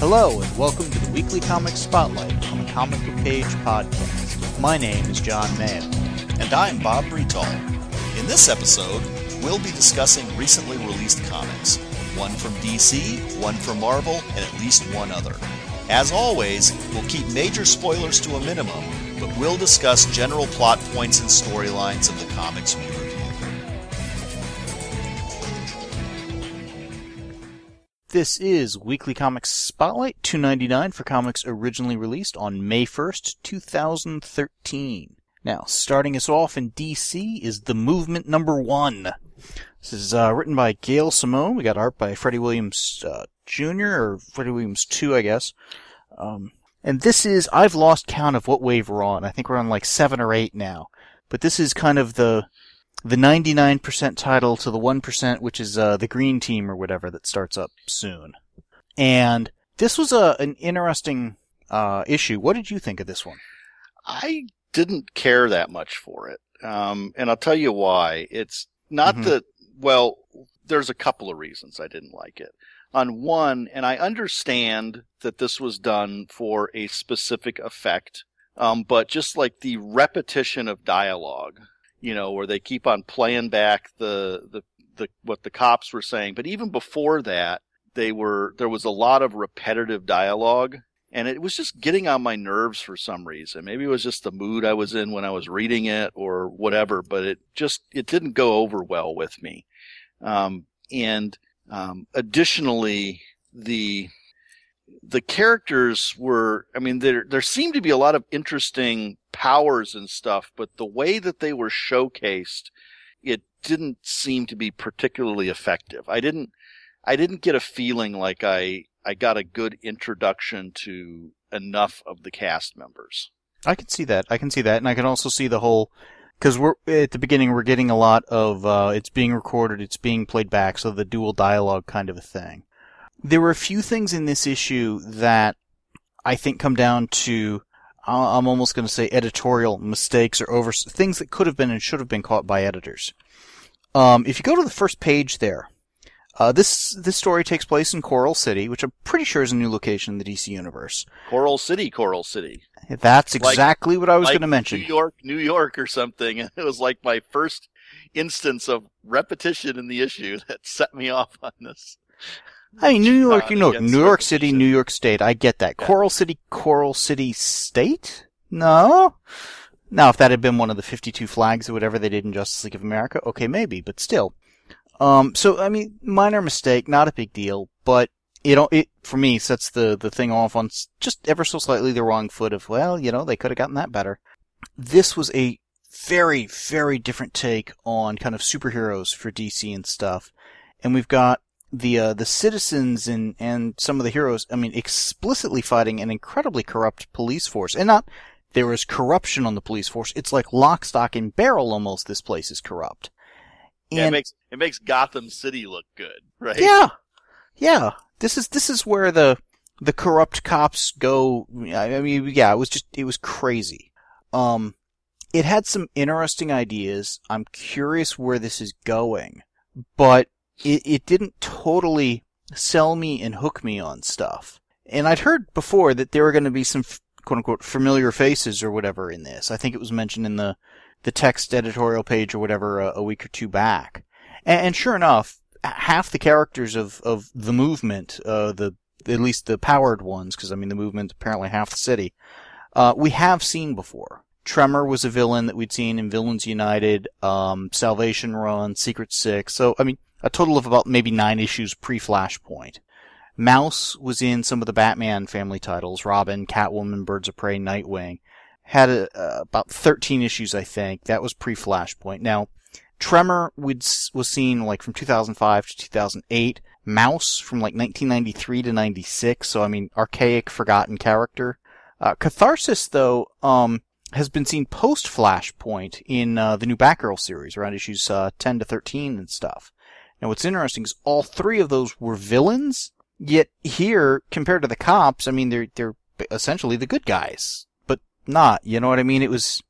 Hello, and welcome to the Weekly Comics Spotlight on the Comic Book Page podcast. My name is John Mayo. And I'm Bob Bretal. In this episode, we'll be discussing recently released comics. One from DC, one from Marvel, and at least one other. As always, we'll keep major spoilers to a minimum, but we'll discuss general plot points and storylines of the comics we review. This is Weekly Comics Spotlight, $2.99 for comics originally released on May 1st, 2013. Now, starting us off in DC is The Movement #1. This is written by Gail Simone. We got art by Freddie Williams Jr., or Freddie Williams 2, I guess. And this is, I've lost count of what wave we're on. I think we're on like 7 or 8 now. But this is kind of the 99% title to the 1%, which is the Green Team or whatever that starts up soon. And this was an interesting issue. What did you think of this one? I didn't care that much for it. And I'll tell you why. It's not that, well, there's a couple of reasons I didn't like it. On one, and I understand that this was done for a specific effect, but just like the repetition of dialogue, you know, where they keep on playing back the what the cops were saying. But even before that, there was a lot of repetitive dialogue, and it was just getting on my nerves for some reason. Maybe it was just the mood I was in when I was reading it or whatever, but it didn't go over well with me. Additionally, the characters were, I mean, there seemed to be a lot of interesting powers and stuff, but the way that they were showcased, it didn't seem to be particularly effective. I didn't get a feeling like I got a good introduction to enough of the cast members. I can see that. And I can also see the whole, because we're at the beginning, we're getting a lot of it's being recorded, it's being played back, so the dual dialogue kind of a thing. There were a few things in this issue that I think come down to, I'm almost going to say editorial mistakes or things that could have been and should have been caught by editors. If you go to the first page there, this story takes place in Coral City, which I'm pretty sure is a new location in the DC universe. Coral City. That's exactly what I was going to mention. New York or something. It was like my first instance of repetition in the issue that set me off on this. I mean, New York City, New York State. I get that. Yeah. Coral City State? No. Now, if that had been one of the 52 flags or whatever they did in Justice League of America, okay, maybe, but still. So, I mean, minor mistake, not a big deal, but it for me sets the thing off on just ever so slightly the wrong foot of, well, you know, they could have gotten that better. This was a very, very different take on kind of superheroes for DC and stuff. And we've got the citizens and some of the heroes, I mean, explicitly fighting an incredibly corrupt police force. And not, there is corruption on the police force. It's like lock, stock, and barrel almost this place is corrupt. And it makes Gotham City look good, right? Yeah. This is where the corrupt cops go. I mean, yeah, it was crazy. It had some interesting ideas. I'm curious where this is going, but it didn't totally sell me and hook me on stuff. And I'd heard before that there were going to be some quote-unquote familiar faces or whatever in this. I think it was mentioned in the text editorial page or whatever a week or two back. And sure enough, half the characters of the movement, at least the powered ones, because I mean the movement's apparently half the city, we have seen before. Tremor was a villain that we'd seen in Villains United, Salvation Run, Secret Six. So, I mean, a total of about maybe 9 issues pre-Flashpoint. Mouse was in some of the Batman family titles, Robin, Catwoman, Birds of Prey, Nightwing. Had about 13 issues, I think. That was pre-Flashpoint. Now, Tremor was seen like from 2005 to 2008. Mouse from like 1993 to 96. So, I mean, archaic, forgotten character. Catharsis, though, has been seen post-Flashpoint in the new Batgirl series, around issues 10 to 13 and stuff. Now, what's interesting is all 3 of those were villains, yet here, compared to the cops, I mean, they're essentially the good guys, but not, you know what I mean? It was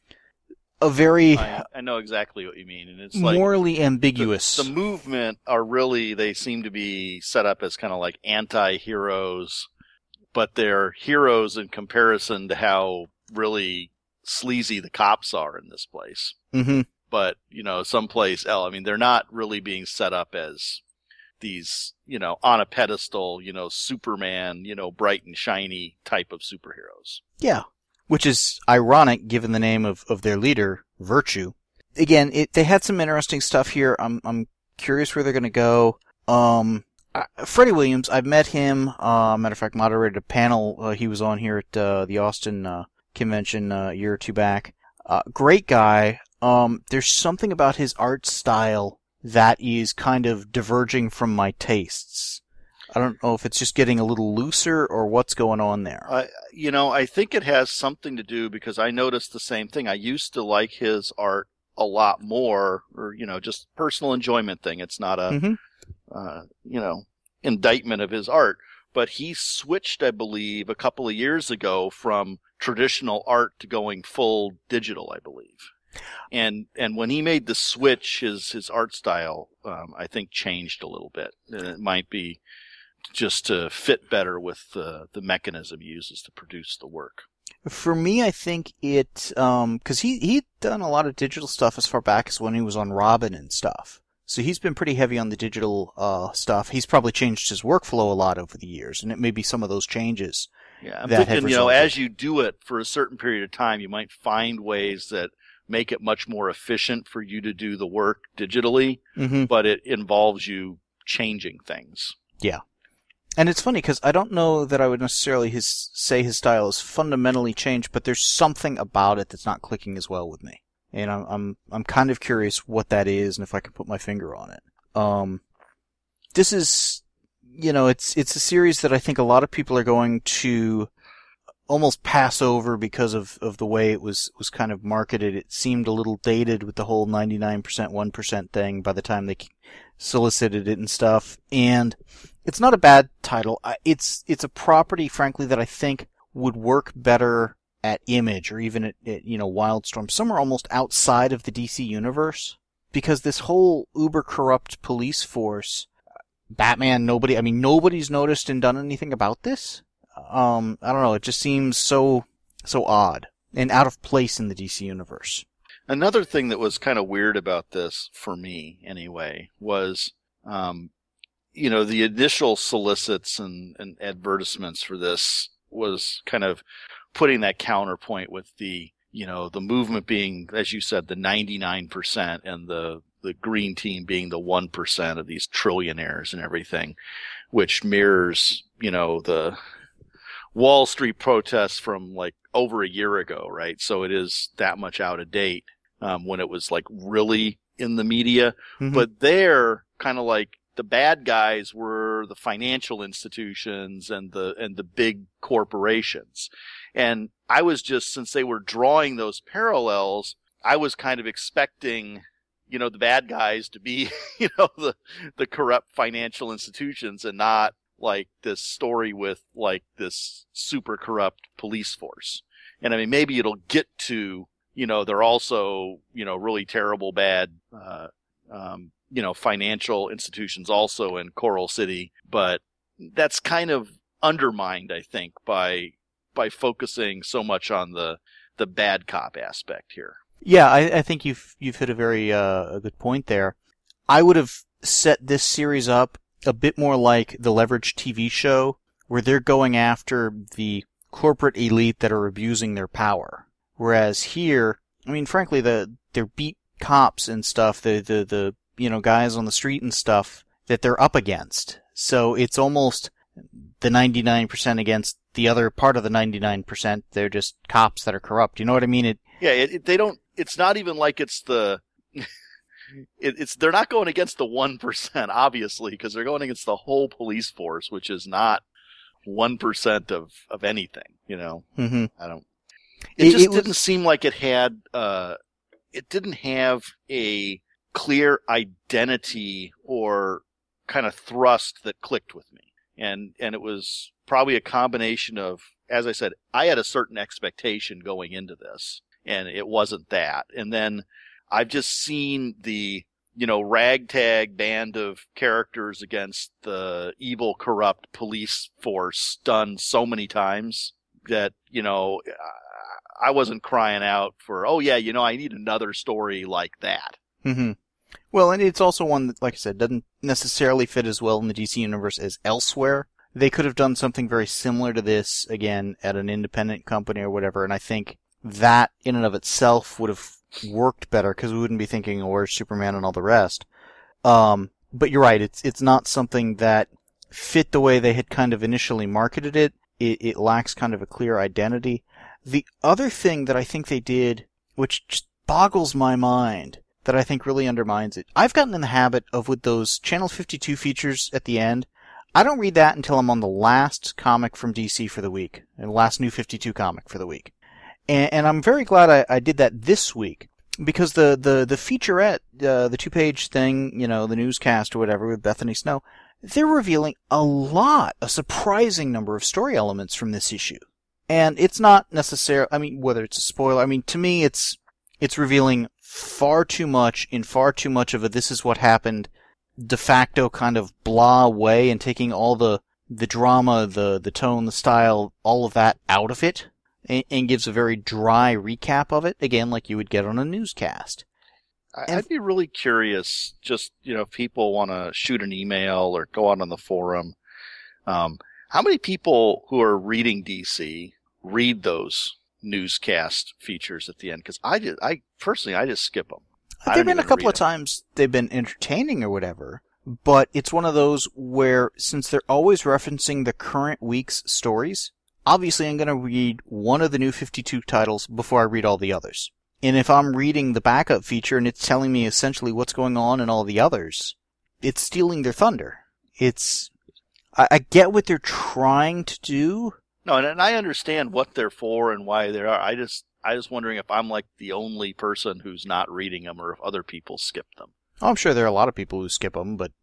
a very... I know exactly what you mean, and it's morally ambiguous. The movement are really, they seem to be set up as kind of like anti-heroes but they're heroes in comparison to how really sleazy the cops are in this place. Mm-hmm. But, someplace else, I mean, they're not really being set up as these, on a pedestal, Superman, bright and shiny type of superheroes. Yeah. Which is ironic given the name of their leader, Virtue. Again, they had some interesting stuff here. I'm curious where they're going to go. Freddie Williams, I've met him. Matter of fact, moderated a panel he was on here at the Austin convention a year or two back. Great guy. There's something about his art style that is kind of diverging from my tastes. I don't know if it's just getting a little looser or what's going on there. I think it has something to do because I noticed the same thing. I used to like his art a lot more, or, just personal enjoyment thing. It's not a, indictment of his art. But he switched, I believe, a couple of years ago from traditional art to going full digital, I believe. And when he made the switch, his art style, I think, changed a little bit. And it might be just to fit better with the mechanism he uses to produce the work. For me, I think it, cause he'd done a lot of digital stuff as far back as when he was on Robin and stuff. So he's been pretty heavy on the digital, stuff. He's probably changed his workflow a lot over the years, and it may be some of those changes. Yeah, I'm thinking, as you do it for a certain period of time, you might find ways that make it much more efficient for you to do the work digitally, but it involves you changing things. Yeah. And it's funny because I don't know that I would necessarily say his style is fundamentally changed, but there's something about it that's not clicking as well with me. And I'm kind of curious what that is and if I can put my finger on it. This is, it's a series that I think a lot of people are going to almost pass over because of the way it was kind of marketed. It seemed a little dated with the whole 99% 1% thing by the time they solicited it and stuff. And it's not a bad title. It's a property, frankly, that I think would work better at Image or even at Wildstorm, somewhere almost outside of the DC universe, because this whole uber corrupt police force, Batman, nobody's noticed and done anything about this. I don't know, it just seems so odd and out of place in the DC universe. Another thing that was kind of weird about this, for me anyway, was, the initial solicits and advertisements for this was kind of putting that counterpoint with the movement being, as you said, the 99% and the green team being the 1% of these trillionaires and everything, which mirrors, the Wall Street protests from like over a year ago, right? So it is that much out of date, when it was like really in the media, but they're kind of like the bad guys were the financial institutions and the big corporations. And I was just, since they were drawing those parallels, I was kind of expecting, the bad guys to be, the corrupt financial institutions and not like this story with like this super corrupt police force. And I mean, maybe it'll get to, they're also, really terrible, bad, financial institutions also in Coral City, but that's kind of undermined, I think, by focusing so much on the bad cop aspect here. Yeah, I think you've hit a very a good point there. I would have set this series up a bit more like the Leverage TV show, where they're going after the corporate elite that are abusing their power. Whereas here, I mean, frankly, they're beat cops and stuff, the guys on the street and stuff that they're up against. So it's almost the 99% against the other part of the 99%. They're just cops that are corrupt. You know what I mean? It's not even like it's the, they're not going against the 1%, obviously, because they're going against the whole police force, which is not 1% of anything, Mm-hmm. It didn't seem like it had, it didn't have a clear identity or kind of thrust that clicked with me. And it was probably a combination of, as I said, I had a certain expectation going into this, and it wasn't that. And then I've just seen the ragtag band of characters against the evil, corrupt police force done so many times that, I wasn't crying out for, oh yeah, I need another story like that. Mm-hmm. Well, and it's also one that, like I said, doesn't necessarily fit as well in the DC universe as elsewhere. They could have done something very similar to this, again, at an independent company or whatever, and I think that in and of itself would have worked better, because we wouldn't be thinking, oh, where's Superman and all the rest. But you're right, it's not something that fit the way they had kind of initially marketed it. It lacks kind of a clear identity. The other thing that I think they did, which just boggles my mind, that I think really undermines it, I've gotten in the habit of, with those Channel 52 features at the end, I don't read that until I'm on the last comic from DC for the week, the last New 52 comic for the week. And I'm very glad I did that this week, because the featurette, the 2-page thing, the newscast or whatever with Bethany Snow, they're revealing a surprising number of story elements from this issue. And it's not necessarily, whether it's a spoiler, to me it's revealing far too much in far too much of a this is what happened de facto kind of blah way, and taking all the drama, the tone, the style, all of that out of it, and gives a very dry recap of it, again, like you would get on a newscast. I'd be really curious, just, if people want to shoot an email or go out on the forum, how many people who are reading DC read those newscast features at the end? Because I personally just skip them. There've been a couple of times they've been entertaining or whatever, but it's one of those where, since they're always referencing the current week's stories, obviously I'm going to read one of the New 52 titles before I read all the others. And if I'm reading the backup feature and it's telling me essentially what's going on in all the others, it's stealing their thunder. I get what they're trying to do. No, and I understand what they're for and why they are. I just wondering if I'm like the only person who's not reading them, or if other people skip them. I'm sure there are a lot of people who skip them, but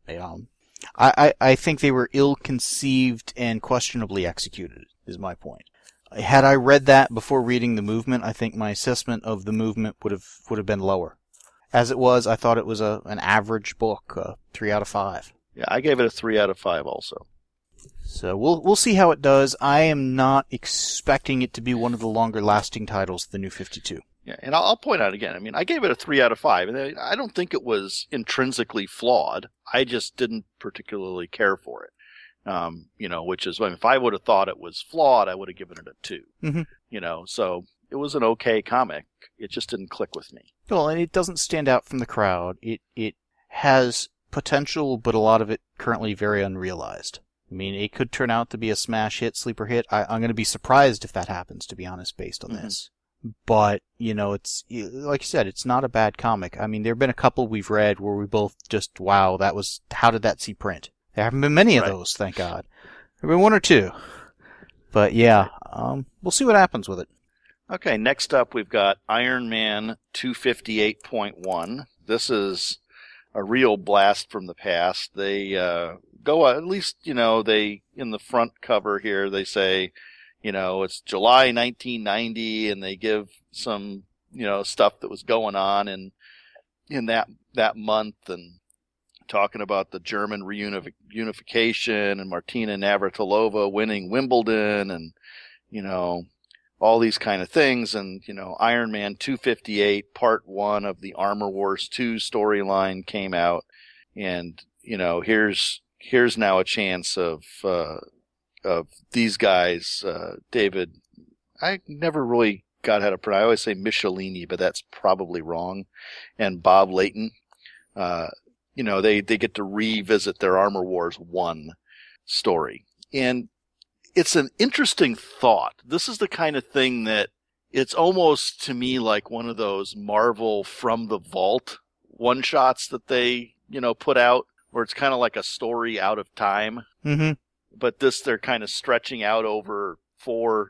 I think they were ill-conceived and questionably executed, is my point. Had I read that before reading The Movement, I think my assessment of The Movement would have been lower. As it was, I thought it was an average book, 3 out of 5. Yeah, I gave it a 3 out of 5 also. So we'll see how it does. I am not expecting it to be one of the longer-lasting titles of the New 52. Yeah, and I'll point out again, I gave it a 3 out of 5, and I don't think it was intrinsically flawed. I just didn't particularly care for it. Which is, if I would have thought it was flawed, I would have given it a 2. Mm-hmm. So it was an okay comic. It just didn't click with me. Well, and it doesn't stand out from the crowd. It has potential, but a lot of it currently very unrealized. It could turn out to be a smash hit, sleeper hit. I'm going to be surprised if that happens, to be honest, based on this. But, it's, like you said, it's not a bad comic. There have been a couple we've read where we both just, wow, how did that see print? There haven't been many of those, thank God. There have been 1 or 2. But yeah, we'll see what happens with it. Okay, next up we've got Iron Man 258.1. This is a real blast from the past. They go, at least, they, in the front cover here, they say, it's July 1990, and they give some, stuff that was going on in that month, and talking about the German reunification and Martina Navratilova winning Wimbledon, and, all these kind of things. And, Iron Man 258 Part 1 of the Armor Wars 2 storyline came out. And, here's now a chance of these guys, David, I never really got how to pronounce, I always say Michelini, but that's probably wrong. And Bob Layton, they get to revisit their Armor Wars 1 story. And it's an interesting thought. This is the kind of thing that it's almost, to me, like one of those Marvel From the Vault one-shots that they, put out, where it's kind of like a story out of time. Mm-hmm. But they're kind of stretching out over 4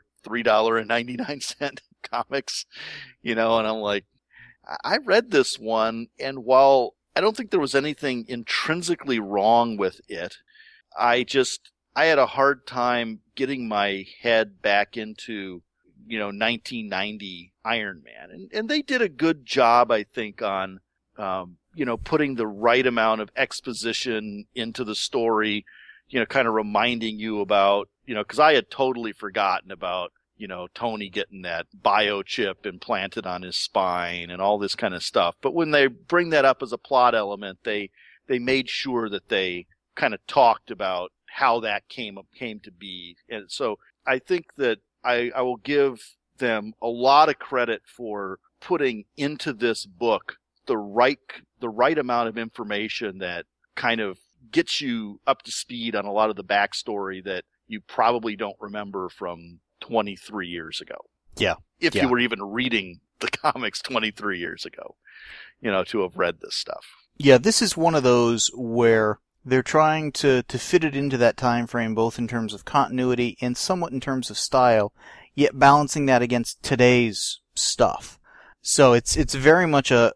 $3.99 comics, and I'm like, I read this one, and while I don't think there was anything intrinsically wrong with it, I had a hard time getting my head back into, 1990 Iron Man. And they did a good job, I think, on putting the right amount of exposition into the story, kind of reminding you about, because I had totally forgotten about, Tony getting that biochip implanted on his spine and all this kind of stuff. But when they bring that up as a plot element, they made sure that they kind of talked about how that came to be. And so I think that I will give them a lot of credit for putting into this book the right amount of information that kind of gets you up to speed on a lot of the backstory that you probably don't remember from 23 years ago. Yeah. If you were even reading the comics 23 years ago, to have read this stuff. Yeah, this is one of those where they're trying to fit it into that time frame, both in terms of continuity and somewhat in terms of style, yet balancing that against today's stuff. So it's very much a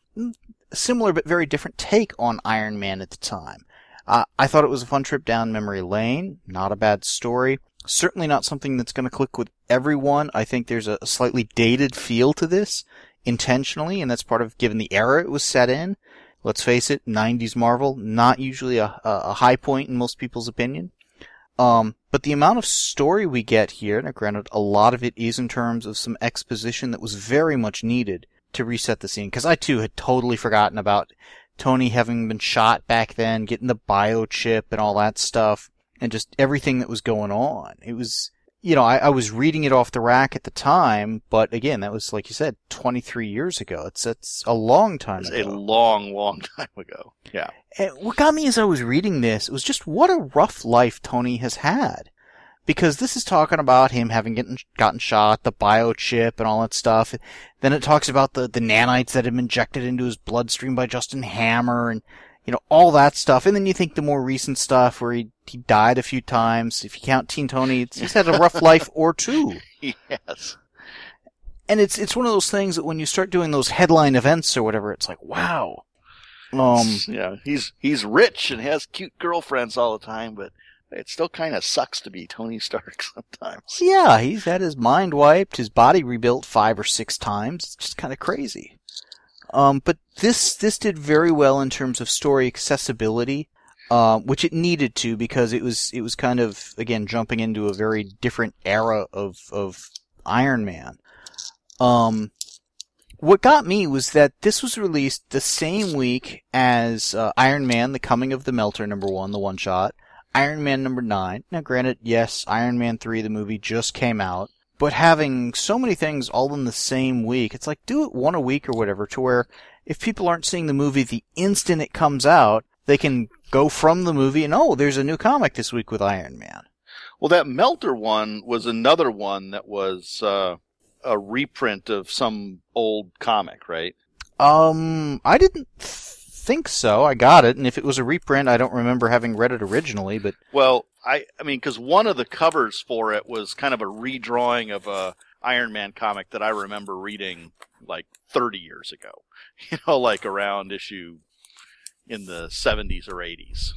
similar but very different take on Iron Man at the time. I thought it was a fun trip down memory lane. Not a bad story. Certainly not something that's going to click with everyone. I think there's a slightly dated feel to this intentionally, and that's part of given the era it was set in. Let's face it, 90s Marvel, not usually a high point in most people's opinion. But the amount of story we get here, now granted, a lot of it is in terms of some exposition that was very much needed to reset the scene, because I too had totally forgotten about Tony having been shot back then, getting the biochip and all that stuff, and just everything that was going on. It was, I was reading it off the rack at the time, but again, that was, like you said, 23 years ago. It's a long time ago. It's a long, long time ago. Yeah. And what got me as I was reading this, it was just what a rough life Tony has had. Because this is talking about him having gotten shot, the biochip and all that stuff. Then it talks about the nanites that had been injected into his bloodstream by Justin Hammer and, all that stuff. And then you think the more recent stuff where he died a few times. If you count Teen Tony, he's had a rough life or two. Yes. And it's one of those things that when you start doing those headline events or whatever, it's like, wow. Yeah, he's rich and has cute girlfriends all the time, but it still kind of sucks to be Tony Stark sometimes. Yeah, he's had his mind wiped, his body rebuilt 5 or 6 times. It's just kind of crazy. But this did very well in terms of story accessibility, which it needed to because it was kind of, again, jumping into a very different era of Iron Man. What got me was that this was released the same week as Iron Man: The Coming of the Melter #1, the one-shot, Iron Man #9. Now, granted, yes, Iron Man 3, the movie, just came out, but having so many things all in the same week, it's like, do it one a week or whatever, to where if people aren't seeing the movie the instant it comes out, they can go from the movie and, oh, there's a new comic this week with Iron Man. Well, that Melter one was another one that was a reprint of some old comic, right? I didn't think so. I got it, and if it was a reprint, I don't remember having read it originally, but... Well, I mean, because one of the covers for it was kind of a redrawing of a Iron Man comic that I remember reading like 30 years ago. Like around issue in the 70s or 80s.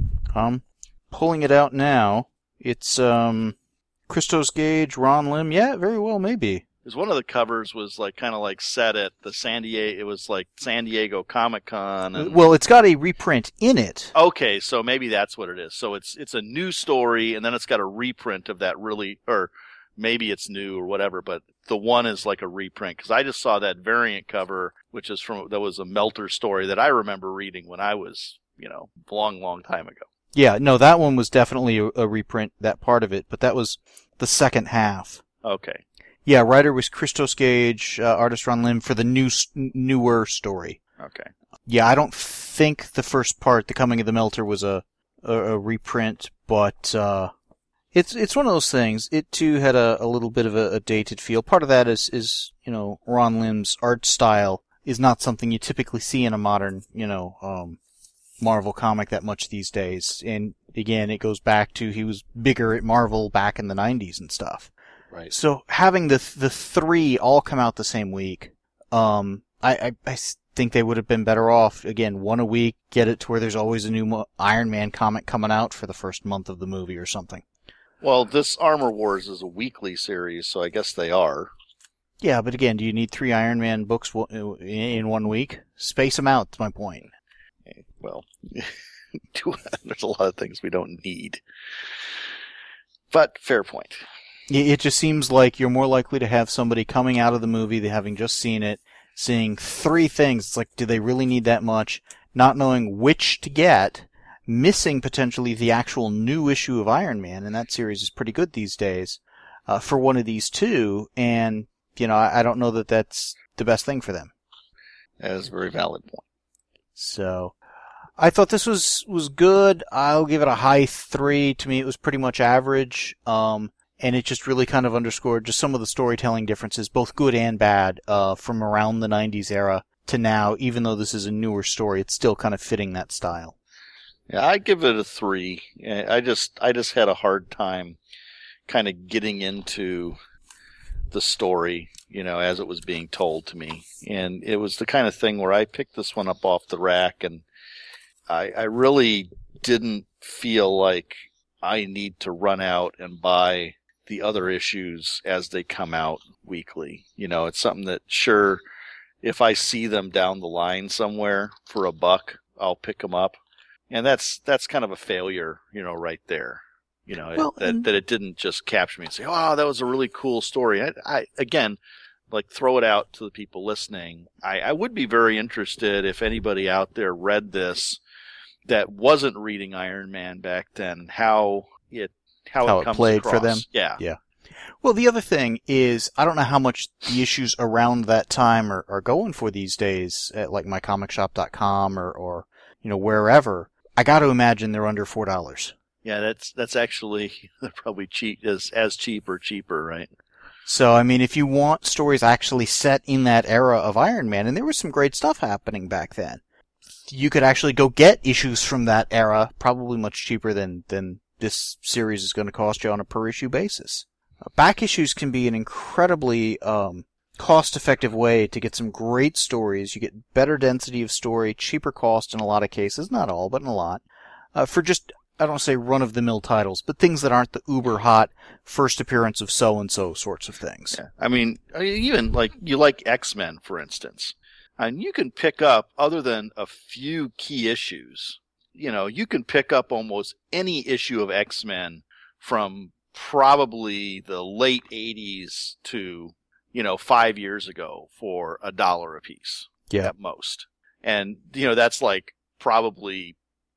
Pulling it out now, it's Christos Gage, Ron Lim. Yeah, very well, maybe. Because one of the covers was like kind of like set at the it was like San Diego Comic-Con. And... Well, it's got a reprint in it. Okay, so maybe that's what it is. So it's a new story, and then it's got a reprint of that or maybe it's new or whatever, but the one is like a reprint. Because I just saw that variant cover, which is that was a Melter story that I remember reading when I was, a long, long time ago. Yeah, no, that one was definitely a reprint, that part of it, but that was the second half. Okay. Yeah, writer was Christos Gage, artist Ron Lim for the newer story. Okay. Yeah, I don't think the first part, The Coming of the Melter, was a reprint, but it's one of those things. It too had a little bit of a dated feel. Part of that is Ron Lim's art style is not something you typically see in a modern Marvel comic that much these days. And again, it goes back to he was bigger at Marvel back in the 90s and stuff. Right. So having the three all come out the same week, I think they would have been better off, again, one a week, get it to where there's always a new Iron Man comic coming out for the first month of the movie or something. Well, this Armor Wars is a weekly series, so I guess they are. Yeah, but again, do you need 3 Iron Man books in 1 week? Space them out, that's my point. Well, there's a lot of things we don't need. But fair point. It just seems like you're more likely to have somebody coming out of the movie, having just seen it, seeing 3 things. It's like, do they really need that much? Not knowing which to get, missing potentially the actual new issue of Iron Man, and that series is pretty good these days, for one of these 2, and, I don't know that that's the best thing for them. That is a very valid point. So, I thought this was good. I'll give it a high 3. To me, it was pretty much average. And it just really kind of underscored just some of the storytelling differences, both good and bad, from around the 90s era to now. Even though this is a newer story, it's still kind of fitting that style. Yeah, I give it a 3. I just had a hard time kind of getting into the story, as it was being told to me. And it was the kind of thing where I picked this one up off the rack, and I really didn't feel like I need to run out and buy the other issues as they come out weekly. It's something that, sure, if I see them down the line somewhere for $1, I'll pick them up. And that's kind of a failure, right there. That it didn't just capture me and say, oh, that was a really cool story. I again, like, throw it out to the people listening. I would be very interested if anybody out there read this that wasn't reading Iron Man back then, how it comes played across for them. Yeah. Well, the other thing is, I don't know how much the issues around that time are going for these days at like mycomicshop.com or wherever. I got to imagine they're under $4. Yeah, that's actually probably cheap, as cheap or cheaper, right? So, I mean, if you want stories actually set in that era of Iron Man, and there was some great stuff happening back then, you could actually go get issues from that era, probably much cheaper than this series is going to cost you on a per-issue basis. Back issues can be an incredibly cost-effective way to get some great stories. You get better density of story, cheaper cost in a lot of cases, not all, but in a lot, for just, I don't want to say run-of-the-mill titles, but things that aren't the uber-hot first appearance of so-and-so sorts of things. Yeah. I mean, even like, you like X-Men, for instance, and you can pick up, other than a few key issues, you can pick up almost any issue of X-Men from probably the late 80s to, 5 years ago for $1 a piece. Yeah. At most. And, that's like probably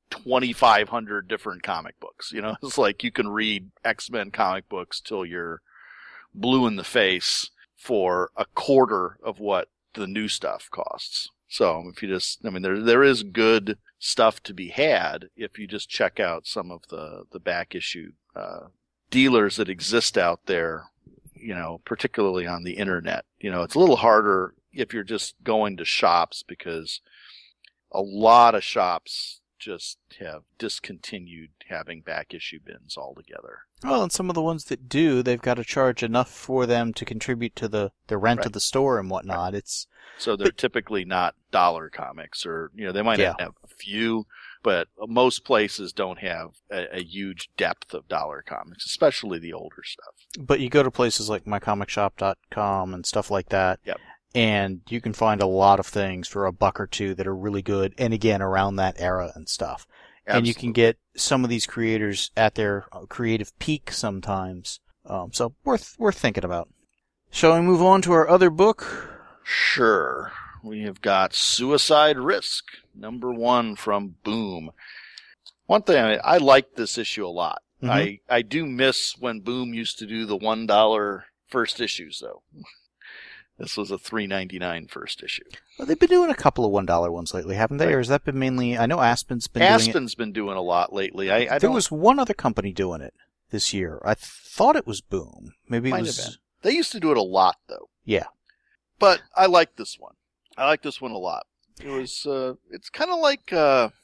2,500 different comic books. It's like you can read X-Men comic books till you're blue in the face for a quarter of what the new stuff costs. So if you there is good stuff to be had if you just check out some of the back issue dealers that exist out there, particularly on the internet. It's a little harder if you're just going to shops, because a lot of shops just have discontinued having back issue bins altogether. Well, and some of the ones that do, they've got to charge enough for them to contribute to the rent of the store and whatnot. So they're typically not dollar comics, or, they might have a few, but most places don't have a huge depth of dollar comics, especially the older stuff. But you go to places like mycomicshop.com and stuff like that. Yep. And you can find a lot of things for $1 or $2 that are really good, and again, around that era and stuff. Absolutely. And you can get some of these creators at their creative peak sometimes. So worth thinking about. Shall we move on to our other book? Sure. We have got Suicide Risk, #1 from Boom. One thing, I like this issue a lot. Mm-hmm. I do miss when Boom used to do the $1 first issues, though. This was a $3.99 first issue. Well, they've been doing a couple of $1 ones lately, haven't they? Right. Or has that been mainly? I know Aspen's been doing it. Aspen's been doing a lot lately. There was one other company doing it this year. I thought it was Boom. Maybe it was. Have been. They used to do it a lot, though. Yeah. But I like this one. I like this one a lot. It was. It's kind of like.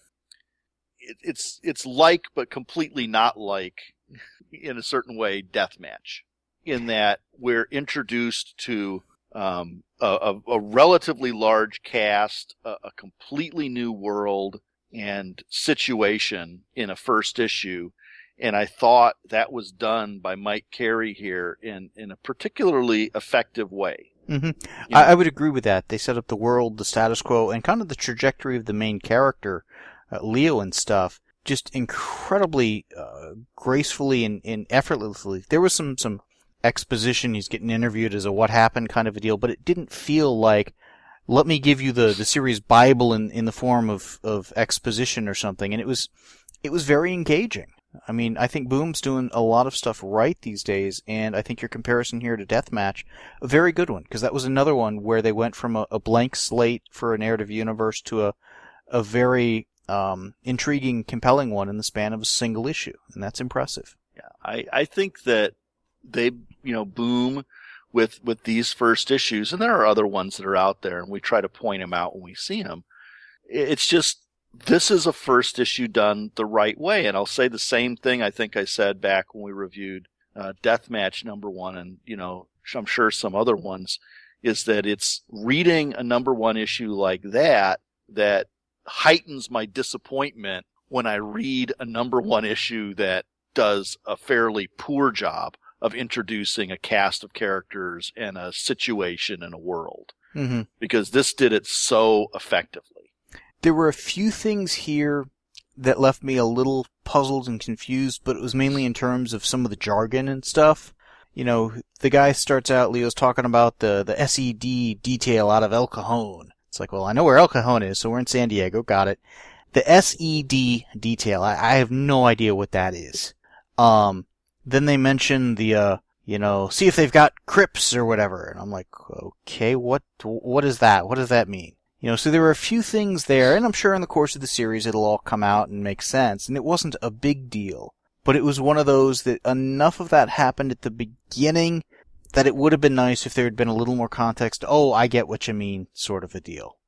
It's like, but completely not like, in a certain way, Deathmatch. In that we're introduced to a relatively large cast, a completely new world and situation in a first issue, And I thought that was done by Mike Carey here in a particularly effective way. Mm-hmm. I would agree with that. They set up the world, the status quo, and kind of the trajectory of the main character, Leo and stuff, just incredibly gracefully and effortlessly. There was some exposition. He's getting interviewed as a what happened kind of a deal, but it didn't feel like, let me give you the series Bible in the form of exposition or something. And it was very engaging. I mean, I think Boom's doing a lot of stuff right these days, and I think your comparison here to Deathmatch, a very good one, because that was another one where they went from a blank slate for a narrative universe to a very intriguing, compelling one in the span of a single issue, and that's impressive. Yeah, I think that they, Boom with these first issues, and there are other ones that are out there, and we try to point them out when we see them. It's just, this is a first issue done the right way. And I'll say the same thing I think I said back when we reviewed Deathmatch #1 and, I'm sure some other ones, is that it's reading a #1 issue like that heightens my disappointment when I read a #1 issue that does a fairly poor job of introducing a cast of characters and a situation and a world. Mm-hmm. Because this did it so effectively. There were a few things here that left me a little puzzled and confused, but it was mainly in terms of some of the jargon and stuff. The guy starts out, Leo's talking about the SED detail out of El Cajon. It's like, well, I know where El Cajon is, so we're in San Diego, got it. The SED detail, I have no idea what that is. Then they mention the, see if they've got Crips or whatever, and I'm like, okay, what is that? What does that mean? So there were a few things there, and I'm sure in the course of the series it'll all come out and make sense, and it wasn't a big deal. But it was one of those that enough of that happened at the beginning that it would have been nice if there had been a little more context. Oh, I get what you mean, sort of a deal.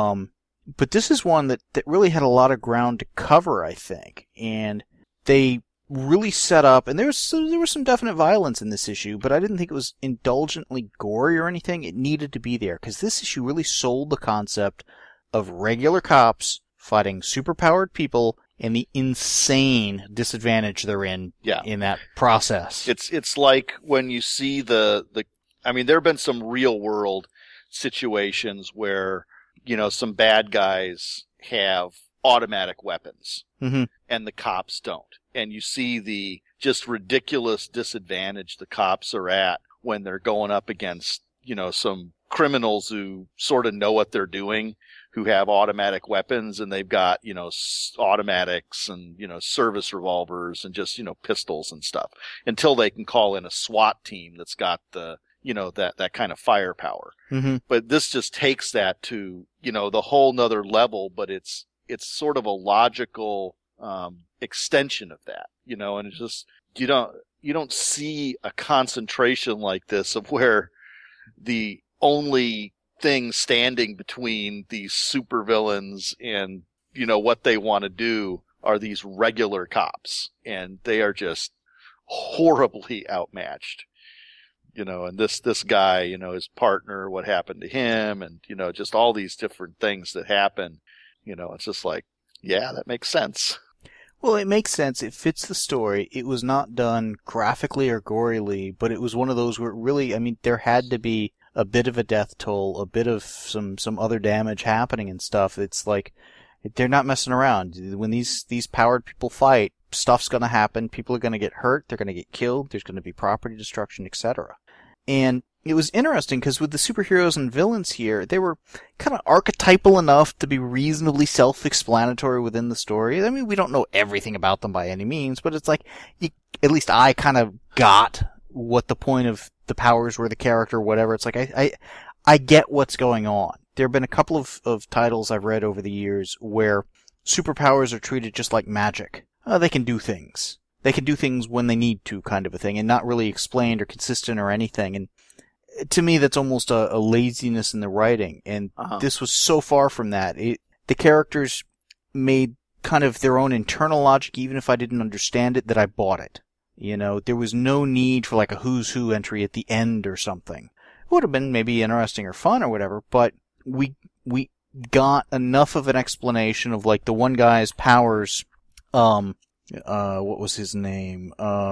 But this is one that really had a lot of ground to cover, I think, and they really set up, and there was some definite violence in this issue, but I didn't think it was indulgently gory or anything. It needed to be there, because this issue really sold the concept of regular cops fighting superpowered people and the insane disadvantage they're in that process. It's like when you see there have been some real world situations where, some bad guys have automatic weapons, mm-hmm. and the cops don't. And you see the just ridiculous disadvantage the cops are at when they're going up against, some criminals who sort of know what they're doing, who have automatic weapons, and they've got, automatics and, service revolvers and just, pistols and stuff, until they can call in a SWAT team that's got the, that kind of firepower. Mm-hmm. But this just takes that to, the whole nother level, but it's sort of a logical extension of that, and it's just, you don't see a concentration like this of where the only thing standing between these supervillains and, what they want to do are these regular cops, and they are just horribly outmatched. And this guy, his partner, what happened to him, and, just all these different things that happen, it's just like, yeah, that makes sense. Well, it makes sense. It fits the story. It was not done graphically or gorily, but it was one of those where it really, there had to be a bit of a death toll, a bit of some other damage happening and stuff. It's like, they're not messing around. When these powered people fight, stuff's gonna happen. People are gonna get hurt. They're gonna get killed. There's gonna be property destruction, etc. And it was interesting because with the superheroes and villains here, they were kind of archetypal enough to be reasonably self-explanatory within the story. We don't know everything about them by any means, but it's like, at least I kind of got what the point of the powers were, the character, whatever. It's like, I get what's going on. There have been a couple of titles I've read over the years where superpowers are treated just like magic. They can do things. They can do things when they need to, kind of a thing, and not really explained or consistent or anything. And to me, that's almost a laziness in the writing, and This was so far from that. The characters made kind of their own internal logic, even if I didn't understand it, that I bought it. There was no need for like a who's who entry at the end or something. It would have been maybe interesting or fun or whatever, but we got enough of an explanation of like the one guy's powers, what was his name?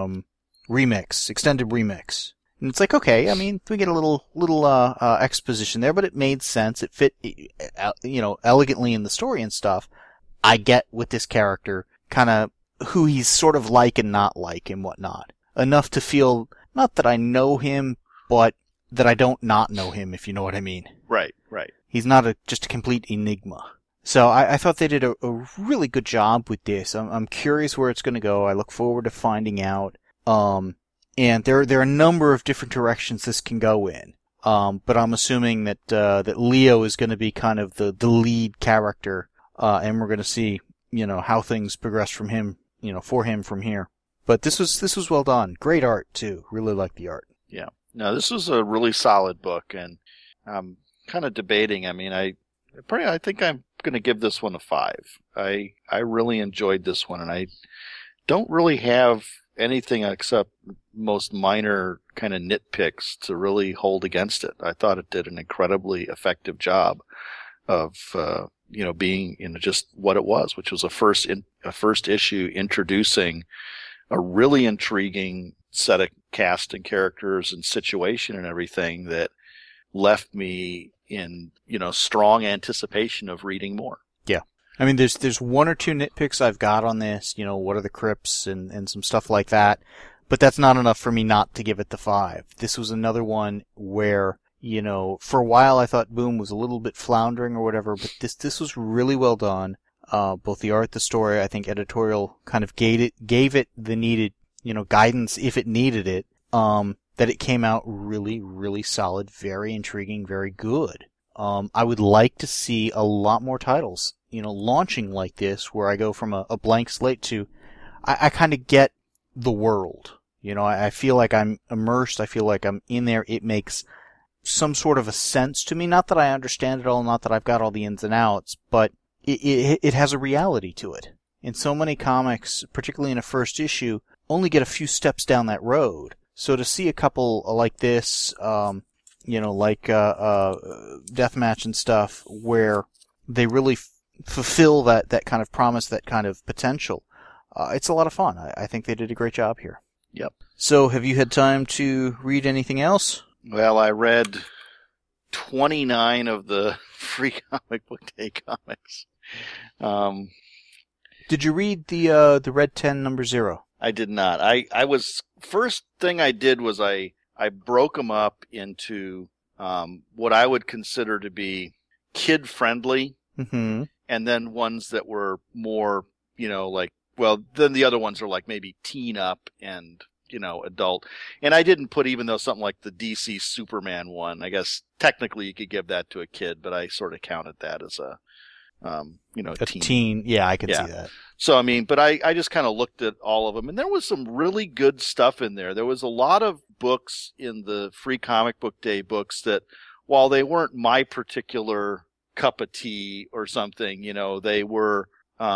Remix, extended remix. And it's like, okay, I mean, we get a little exposition there, but it made sense. It fit, elegantly in the story and stuff. I get with this character, kind of who he's sort of like and not like and whatnot. Enough to feel, not that I know him, but that I don't not know him, if you know what I mean. Right. He's not just a complete enigma. So I thought they did a really good job with this. I'm curious where it's going to go. I look forward to finding out. And there are a number of different directions this can go in. But I'm assuming that Leo is going to be kind of the lead character, and we're going to see, how things progress from him, for him from here. But this was well done. Great art too. Really like the art. Yeah. No, this was a really solid book, and I'm kind of debating. I mean, I think I'm going to give this one a 5. I really enjoyed this one, and I don't really have anything except most minor kind of nitpicks to really hold against it. I thought it did an incredibly effective job of being just what it was, which was a first issue introducing a really intriguing set of cast and characters and situation and everything that left me in strong anticipation of reading more. Yeah. I mean, there's one or two nitpicks I've got on this, what are the crypts and some stuff like that, but that's not enough for me not to give it the 5. This was another one where, for a while I thought Boom was a little bit floundering or whatever, but this was really well done. Both the art, the story, I think editorial kind of gave it the needed, guidance if it needed it, that it came out really, really solid, very intriguing, very good. I would like to see a lot more titles, launching like this, where I go from a blank slate to, I kind of get the world. I feel like I'm immersed. I feel like I'm in there. It makes some sort of a sense to me. Not that I understand it all, not that I've got all the ins and outs, but it has a reality to it. And so many comics, particularly in a first issue, only get a few steps down that road. So to see a couple like this, like Deathmatch and stuff, where they really fulfill that kind of promise, that kind of potential, it's a lot of fun. I think they did a great job here. Yep. So have you had time to read anything else? Well, I read 29 of the Free Comic Book Day comics. Did you read the Red 10 number 0? I did not. First thing I did was I broke them up into what I would consider to be kid-friendly, mm-hmm. and then ones that were more, then the other ones are like maybe teen up and, adult. And I didn't put, even though something like the DC Superman one, I guess technically you could give that to a kid, but I sort of counted that as a teen. Yeah, I can see that. So, I mean, but I just kind of looked at all of them, and there was some really good stuff in there. There was a lot of books in the Free Comic Book Day books that, while they weren't my particular cup of tea or something, they were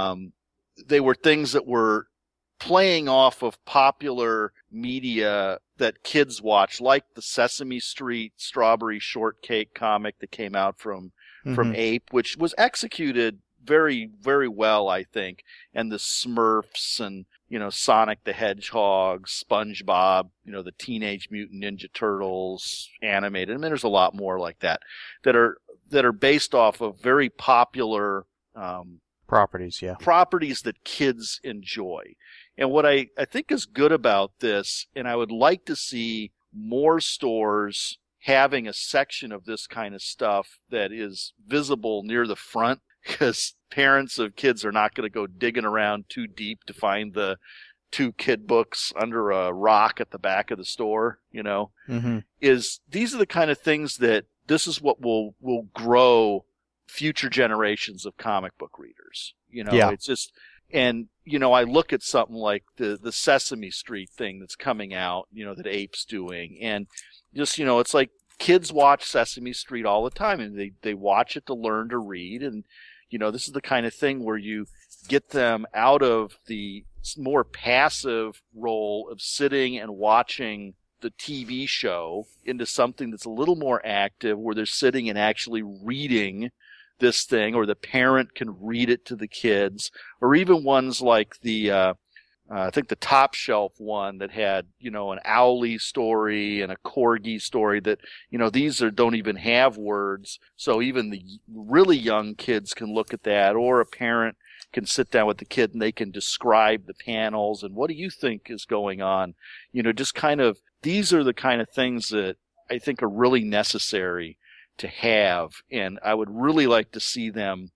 things that were playing off of popular media that kids watch, like the Sesame Street Strawberry Shortcake comic that came out from Ape, which was executed very, very well, I think. And the Smurfs and, Sonic the Hedgehog, SpongeBob, the Teenage Mutant Ninja Turtles animated. I mean, there's a lot more like that are based off of very popular properties, yeah. Properties that kids enjoy. And what I think is good about this, and I would like to see more stores having a section of this kind of stuff that is visible near the front, because parents of kids are not going to go digging around too deep to find the 2 kid books under a rock at the back of the store, mm-hmm. These are the kind of things that this is what will grow future generations of comic book readers. Yeah. It's just, and, I look at something like the Sesame Street thing that's coming out, that Ape's doing, and just, it's like kids watch Sesame Street all the time, and they watch it to learn to read, and, this is the kind of thing where you get them out of the more passive role of sitting and watching the TV show into something that's a little more active, where they're sitting and actually reading this thing, or the parent can read it to the kids, or even ones like the I think the top shelf one that had, an Owlie story and a Corgi story that, these don't even have words. So even the really young kids can look at that, or a parent can sit down with the kid and they can describe the panels and what do you think is going on? Just kind of, these are the kind of things that I think are really necessary to have. And I would really like to see them,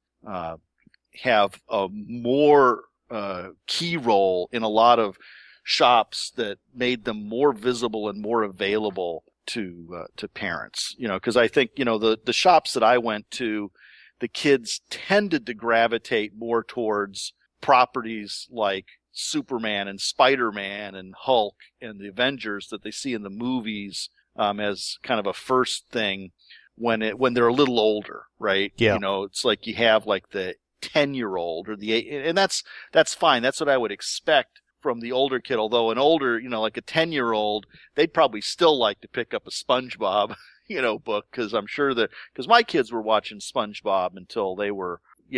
have a more, key role in a lot of shops that made them more visible and more available to parents. Because I think the shops that I went to, the kids tended to gravitate more towards properties like Superman and Spider-Man and Hulk and the Avengers that they see in the movies as kind of a first thing when they're a little older, right? Yeah. It's like you have like the 10-year-old or and that's fine. That's what I would expect from the older kid. Although an older, like a 10-year-old, they'd probably still like to pick up a SpongeBob, book, because I'm sure because my kids were watching SpongeBob until they were,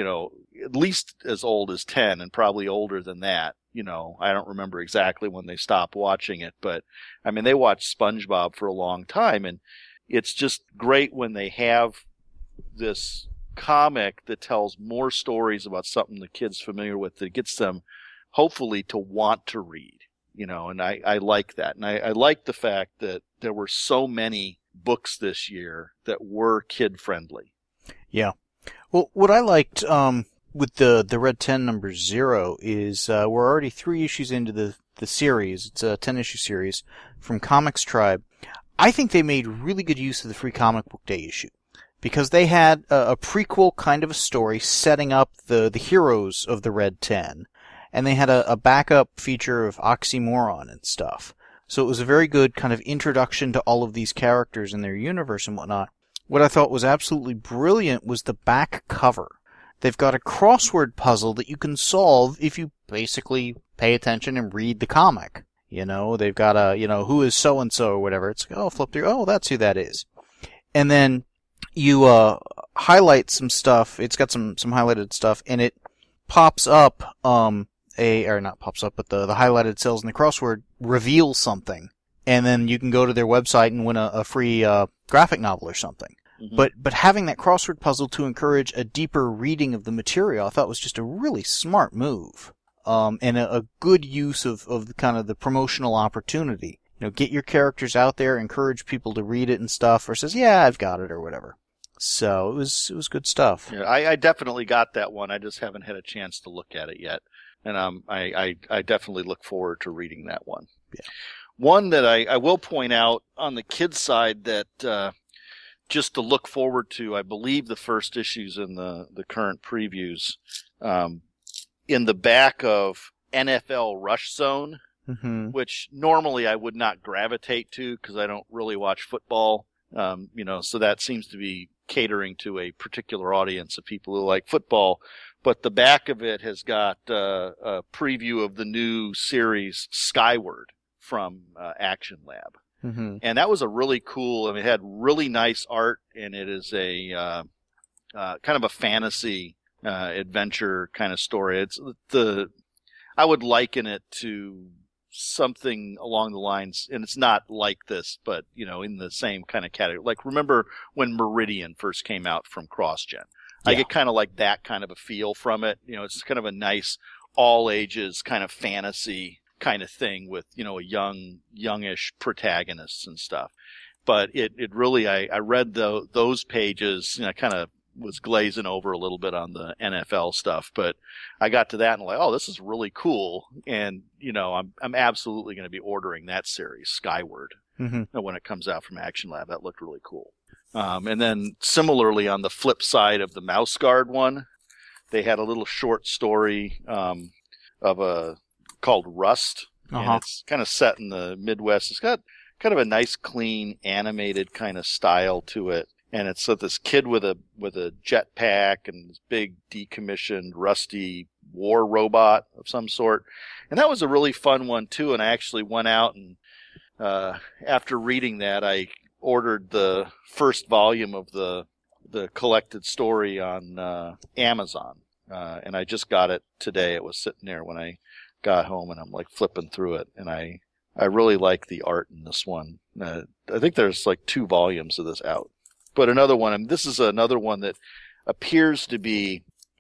at least as old as 10 and probably older than that. I don't remember exactly when they stopped watching it, but I mean, they watched SpongeBob for a long time, and it's just great when they have this comic that tells more stories about something the kid's familiar with that gets them hopefully to want to read, and I like that. And I like the fact that there were so many books this year that were kid friendly. Yeah. Well, what I liked with the Red 10 number 0 is we're already 3 issues into the series. It's a 10-issue series from Comics Tribe. I think they made really good use of the Free Comic Book Day issue, because they had a prequel kind of a story setting up the heroes of the Red 10, and they had a backup feature of Oxymoron and stuff. So it was a very good kind of introduction to all of these characters and their universe and whatnot. What I thought was absolutely brilliant was the back cover. They've got a crossword puzzle that you can solve if you basically pay attention and read the comic. They've got who is so-and-so or whatever. It's like, flip through, that's who that is. And then you highlight some stuff. It's got some highlighted stuff, and it pops up or not pops up, but the highlighted cells in the crossword reveal something, and then you can go to their website and win a free graphic novel or something. Mm-hmm. But having that crossword puzzle to encourage a deeper reading of the material, I thought was just a really smart move, and a good use of the kind of the promotional opportunity. Get your characters out there, encourage people to read it and stuff, versus, I've got it or whatever. So it was good stuff. Yeah, I definitely got that one. I just haven't had a chance to look at it yet. And I definitely look forward to reading that one. Yeah. One that I will point out on the kids' side that just to look forward to, I believe the first issues in the current previews, in the back of NFL Rush Zone, mm-hmm. which normally I would not gravitate to because I don't really watch football. So that seems to be catering to a particular audience of people who like football. But the back of it has got a preview of the new series Skyward from Action Lab. Mm-hmm. And that was a really cool, it had really nice art, and it is a kind of a fantasy adventure kind of story. I would liken it to something along the lines, and it's not like this, but in the same kind of category. Like, remember when Meridian first came out from CrossGen? Yeah. I get kind of like that kind of a feel from it. It's kind of a nice all ages kind of fantasy kind of thing with, a youngish protagonists and stuff. But it really, I read those pages, kind of was glazing over a little bit on the NFL stuff, but I got to that and like, this is really cool. And, I'm absolutely going to be ordering that series, Skyward, mm-hmm. when it comes out from Action Lab. That looked really cool. And then similarly on the flip side of the Mouse Guard one, they had a little short story, called Rust. Uh-huh. And it's kind of set in the Midwest. It's got kind of a nice, clean, animated kind of style to it. And it's this kid with a jetpack and this big decommissioned, rusty war robot of some sort. And that was a really fun one too. And I actually went out and after reading that, I ordered the first volume of the collected story on Amazon. And I just got it today. It was sitting there when I got home and I'm like flipping through it, and I really like the art in this one. I think there's like 2 volumes of this out. But another one, and this is another one that appears to be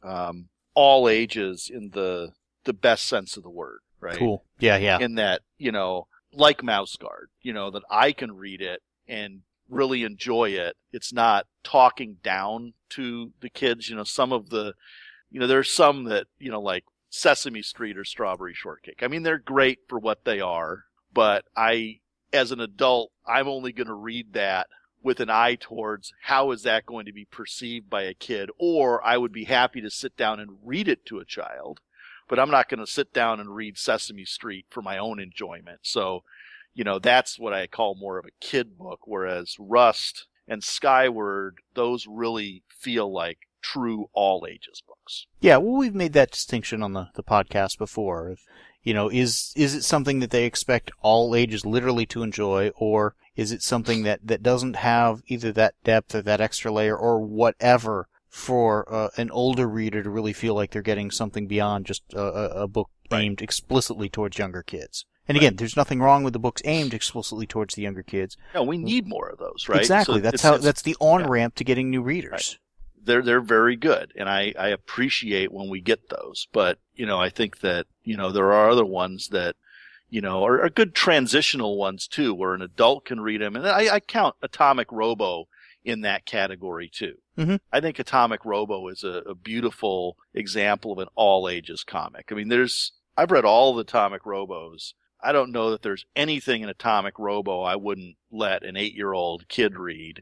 all ages in the best sense of the word, right? Cool. Yeah. In that, like Mouse Guard, that I can read it and really enjoy it. It's not talking down to the kids. Some of the, there's some that, like Sesame Street or Strawberry Shortcake. I mean, they're great for what they are, but as an adult, I'm only going to read that with an eye towards how is that going to be perceived by a kid, or I would be happy to sit down and read it to a child, but I'm not going to sit down and read Sesame Street for my own enjoyment. So, that's what I call more of a kid book, whereas Rust and Skyward, those really feel like true all ages books. Yeah, well, we've made that distinction on the podcast before. Is it something that they expect all ages literally to enjoy, or is it something that doesn't have either that depth or that extra layer or whatever for an older reader to really feel like they're getting something beyond just a book aimed explicitly towards younger kids? And again, there's nothing wrong with the books aimed explicitly towards the younger kids. No, we need more of those, right? Exactly. So that's the on-ramp to getting new readers. Right. They're very good, and I appreciate when we get those. But, I think that, there are other ones that, are good transitional ones too, where an adult can read them. And I count Atomic Robo in that category too. Mm-hmm. I think Atomic Robo is a beautiful example of an all ages comic. I mean, I've read all the Atomic Robos. I don't know that there's anything in Atomic Robo I wouldn't let an 8-year-old kid read.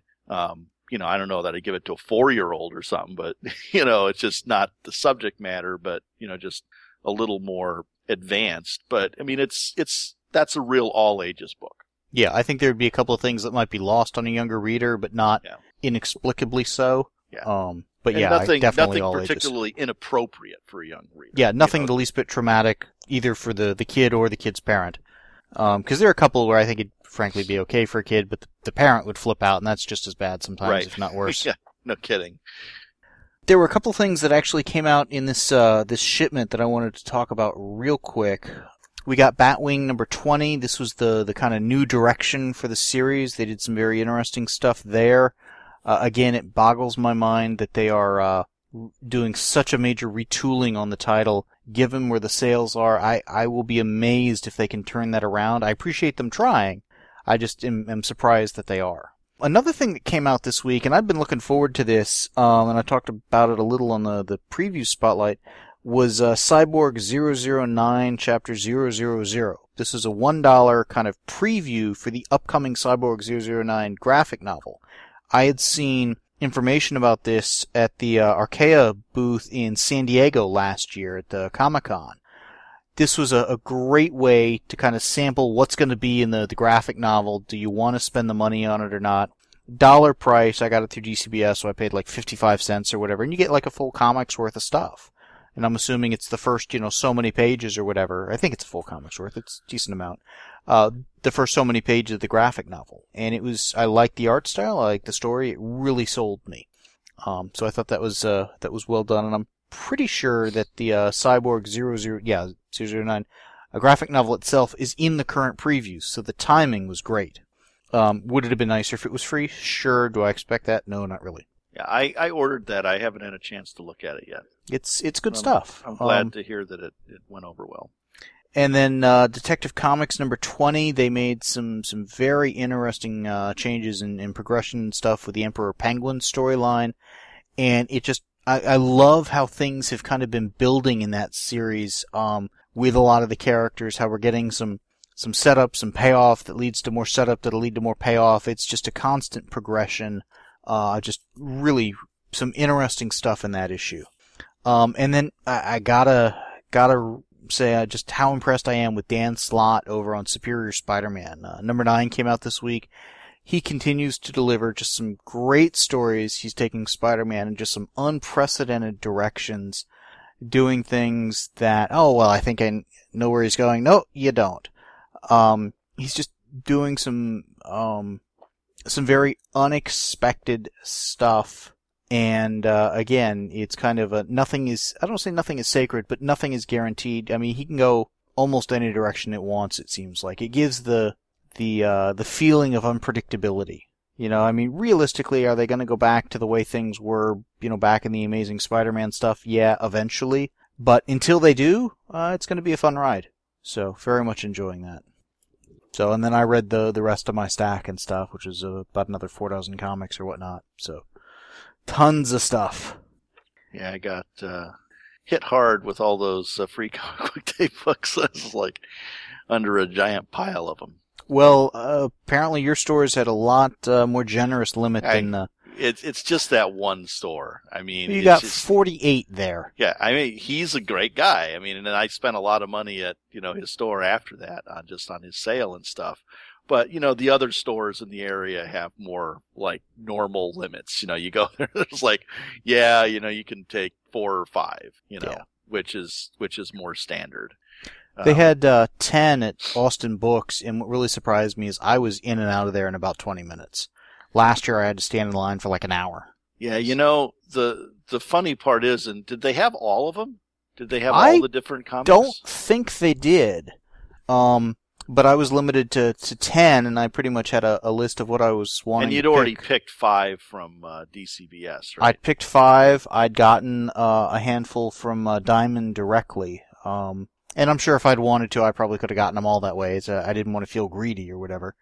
I don't know that I'd give it to a 4-year-old or something, but, it's just not the subject matter, but, just a little more advanced. But, I mean, that's a real all ages book. Yeah, I think there'd be a couple of things that might be lost on a younger reader, but not inexplicably so. Yeah. But and definitely nothing all particularly ages. Inappropriate for a young reader. Yeah, nothing the least bit traumatic, either for the kid or the kid's parent. Because there are a couple where I think it'd frankly be okay for a kid, but the parent would flip out, and that's just as bad sometimes, if not worse. Yeah, no kidding. There were a couple things that actually came out in this shipment that I wanted to talk about real quick. We got Batwing number 20. This was the kind of new direction for the series. They did some very interesting stuff there. Again, it boggles my mind that they are doing such a major retooling on the title. Given where the sales are, I will be amazed if they can turn that around. I appreciate them trying. I just am surprised that they are. Another thing that came out this week, and I've been looking forward to this, and I talked about it a little on the preview spotlight, was Cyborg 009 Chapter 000. This is a $1 kind of preview for the upcoming Cyborg 009 graphic novel. I had seen information about this at the Archaea booth in San Diego last year at the Comic-Con. This was a great way to kind of sample what's going to be in the graphic novel. Do you want to spend the money on it or not? Dollar price. I got it through DCBS, so I paid like 55 cents or whatever, and you get like a full comic's worth of stuff. And I'm assuming it's the first, so many pages or whatever. I think it's a full comic's worth. It's a decent amount. The first so many pages of the graphic novel. And I liked the art style. I liked the story. It really sold me. So I thought that was well done. And I'm pretty sure that the Cyborg 009 graphic novel itself is in the current previews. So the timing was great. Would it have been nicer if it was free? Sure. Do I expect that? No, not really. Yeah, I ordered that. I haven't had a chance to look at it yet. It's good stuff. I'm glad to hear that it went over well. And then Detective Comics number 20, they made some very interesting changes in progression and stuff with the Emperor Penguin storyline. And it just, I love how things have kind of been building in that series with a lot of the characters, how we're getting some setup, some payoff that leads to more setup that'll lead to more payoff. It's just a constant progression. Just really some interesting stuff in that issue. And then I gotta say just how impressed I am with Dan Slott over on Superior Spider-Man. Number 9 came out this week. He continues to deliver just some great stories. He's taking Spider-Man in just some unprecedented directions, doing things that, I think I know where he's going. No, you don't. He's just doing some very unexpected stuff. And, again, it's kind of I don't say nothing is sacred, but nothing is guaranteed. I mean, he can go almost any direction it wants. It seems like it gives the feeling of unpredictability. You know, I mean, realistically, are they going to go back to the way things were, you know, back in the Amazing Spider-Man stuff? Yeah, eventually. But until they do, it's going to be a fun ride. So, very much enjoying that. So, and then I read the rest of my stack and stuff, which is about another 4,000 comics or whatnot. So, tons of stuff. Yeah, I got hit hard with all those free comic book day books. I was like under a giant pile of them. Well, apparently your stores had a lot more generous limit than... It's just that one store. I mean... You got 48 there. Yeah, I mean, he's a great guy. I mean, and I spent a lot of money at, you know, his store after that, just on his sale and stuff. But, you know, the other stores in the area have more, like, normal limits. You know, you go there, there's like, yeah, you know, you can take 4 or 5, you know, which is more standard. They had 10 at Austin Books, and what really surprised me is I was in and out of there in about 20 minutes. Last year I had to stand in line for like an hour. Yeah, you know, the funny part is, and did they have all of them? Did they have all the different comics? I don't think they did. But I was limited to 10, and I pretty much had a list of what I was wanting to pick. And you'd already picked 5 from DCBS, right? I'd picked 5. I'd gotten a handful from Diamond directly. And I'm sure if I'd wanted to, I probably could have gotten them all that way. I didn't want to feel greedy or whatever.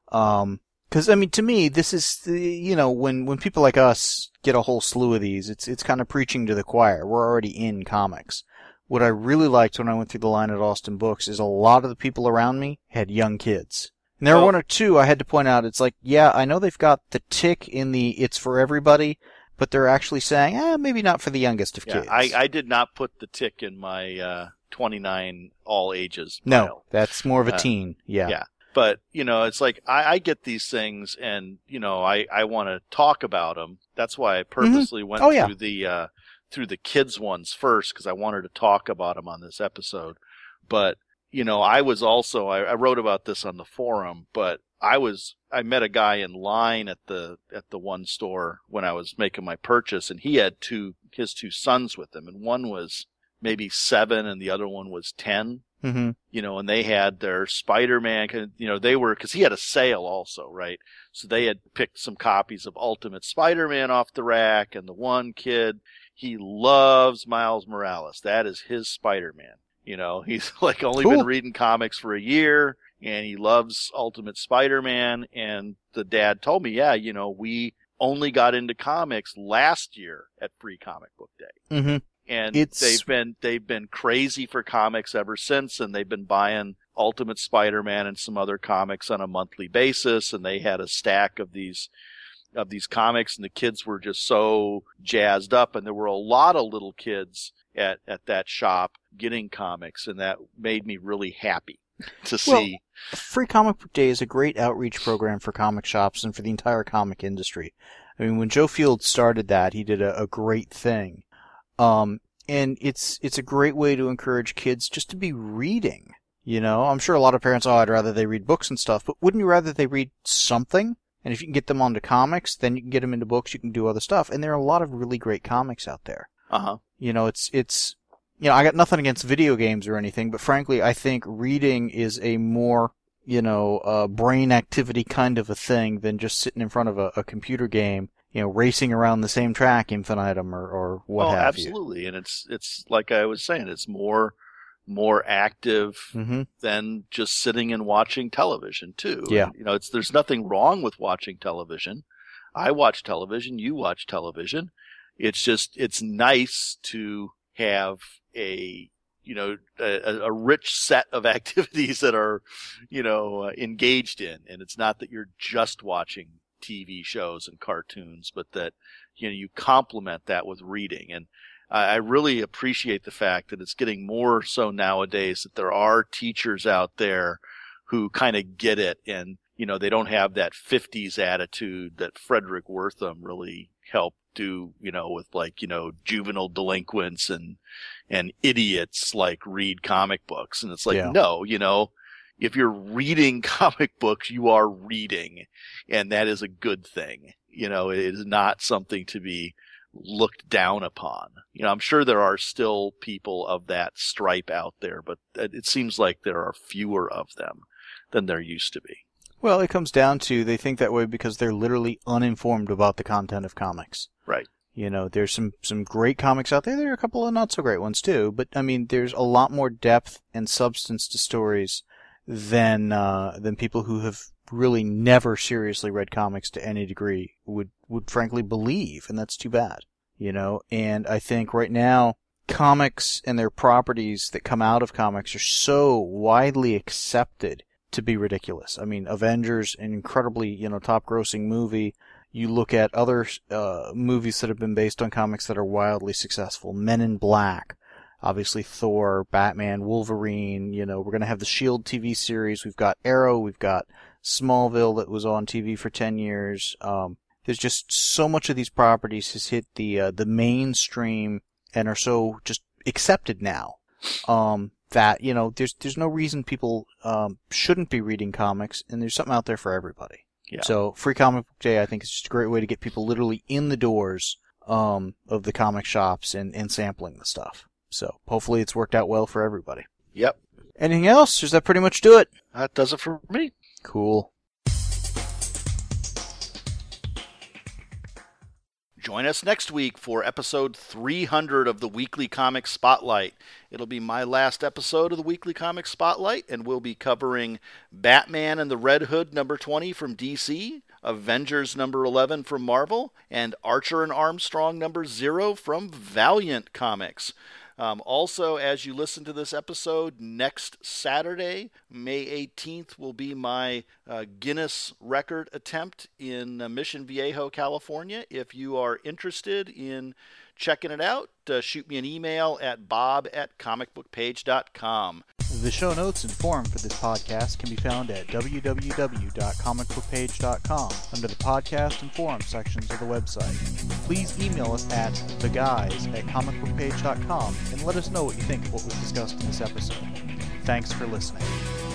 'Cause I mean, to me, this is you know, when people like us get a whole slew of these, it's kind of preaching to the choir. We're already in comics. What I really liked when I went through the line at Austin Books is a lot of the people around me had young kids. And there were 1 or 2 I had to point out. It's like, yeah, I know they've got the tick in the it's for everybody, but they're actually saying, maybe not for the youngest of kids. I did not put the tick in my 29 all ages pile. No, that's more of a teen. Yeah. Yeah. But, you know, it's like, I get these things and, you know, I want to talk about them. That's why I purposely went through the kids ones first, because I wanted to talk about them on this episode. But, you know, I was also, I wrote about this on the forum, but I met a guy in line at the one store when I was making my purchase, and he had his 2 sons with him, and one was maybe 7 and the other one was 10. Mm-hmm. You know, and they had their Spider-Man, you know, because he had a sale also, right? So they had picked some copies of Ultimate Spider-Man off the rack, and the one kid, he loves Miles Morales. That is his Spider-Man. You know, he's like only been reading comics for a year, and he loves Ultimate Spider-Man, and the dad told me, yeah, you know, we only got into comics last year at Free Comic Book Day. Mm-hmm. And they've been crazy for comics ever since, and they've been buying Ultimate Spider-Man and some other comics on a monthly basis, and they had a stack of these comics, and the kids were just so jazzed up, and there were a lot of little kids at that shop getting comics, and that made me really happy to see. Free Comic Book Day is a great outreach program for comic shops and for the entire comic industry. I mean, when Joe Field started that, he did a great thing. And it's a great way to encourage kids just to be reading. You know, I'm sure a lot of parents, I'd rather they read books and stuff, but wouldn't you rather they read something? And if you can get them onto comics, then you can get them into books, you can do other stuff. And there are a lot of really great comics out there. Uh-huh. You know, it's, you know, I got nothing against video games or anything, but frankly, I think reading is a more, you know, brain activity kind of a thing than just sitting in front of a computer game, you know, racing around the same track infinitum or what have you. Absolutely. And it's like I was saying, it's more active than just sitting and watching television too. Yeah. And, you know, there's nothing wrong with watching television. I watch television. You watch television. It's just, it's nice to have a rich set of activities that are, you know, engaged in. And it's not that you're just watching TV shows and cartoons, but that, you know, you complement that with reading. And I really appreciate the fact that it's getting more so nowadays that there are teachers out there who kind of get it, and, you know, they don't have that 50s attitude that Frederick Wortham really helped do, you know, with, like, you know, juvenile delinquents and idiots like read comic books. And it's like, no, you know, if you're reading comic books, you are reading, and that is a good thing. You know, it is not something to be looked down upon. I'm sure there are still people of that stripe out there, but it seems like there are fewer of them than there used to be. Well, it comes down to they think that way because they're literally uninformed about the content of comics. Right. There's some great comics out there. There are a couple of not so great ones too, but I mean, there's a lot more depth and substance to stories than people who have really never seriously read comics to any degree would frankly believe, and that's too bad. And I think right now comics and their properties that come out of comics are so widely accepted to be ridiculous. I mean, Avengers, an incredibly, top-grossing movie. You look at other movies that have been based on comics that are wildly successful. Men in Black, obviously Thor, Batman, Wolverine. We're going to have the S.H.I.E.L.D. TV series. We've got Arrow. We've got Smallville that was on TV for 10 years. There's just so much of these properties has hit the mainstream and are so just accepted now. That, there's no reason people shouldn't be reading comics, and there's something out there for everybody. Yeah. So Free Comic Book Day, I think, is just a great way to get people literally in the doors of the comic shops and sampling the stuff. So hopefully it's worked out well for everybody. Yep. Anything else? Does that pretty much do it? That does it for me. Cool. Join us next week for episode 300 of the Weekly Comics Spotlight. It'll be my last episode of the Weekly Comics Spotlight, and we'll be covering Batman and the Red Hood number 20 from DC, Avengers number 11 from Marvel, and Archer and Armstrong number 0 from Valiant Comics. Also, as you listen to this episode, next Saturday, May 18th, will be my Guinness record attempt in Mission Viejo, California. If you are interested in checking it out, shoot me an email at bob@comicbookpage.com. The show notes and forum for this podcast can be found at www.comicbookpage.com under the podcast and forum sections of the website. Please email us at theguys@comicbookpage.com and let us know what you think of what was discussed in this episode. Thanks for listening.